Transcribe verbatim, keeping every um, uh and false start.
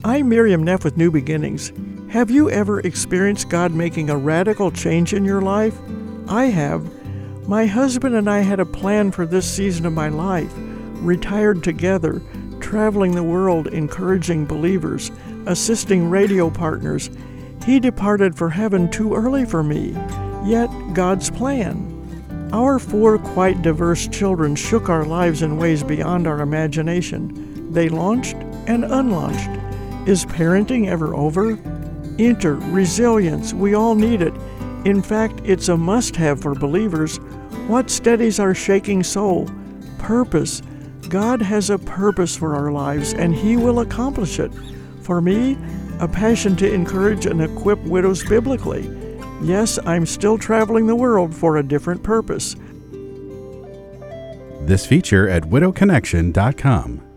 I'm Miriam Neff with New Beginnings. Have you ever experienced God making a radical change in your life? I have. My husband and I had a plan for this season of my life, retired together, traveling the world, encouraging believers, assisting radio partners. He departed for heaven too early for me, yet God's plan. Our four quite diverse children shook our lives in ways beyond our imagination. They launched and unlaunched. Is parenting ever over? Enter resilience. We all need it. In fact, it's a must-have for believers. What steadies our shaking soul? Purpose. God has a purpose for our lives, and He will accomplish it. For me, a passion to encourage and equip widows biblically. Yes, I'm still traveling the world for a different purpose. This feature at widow connection dot com.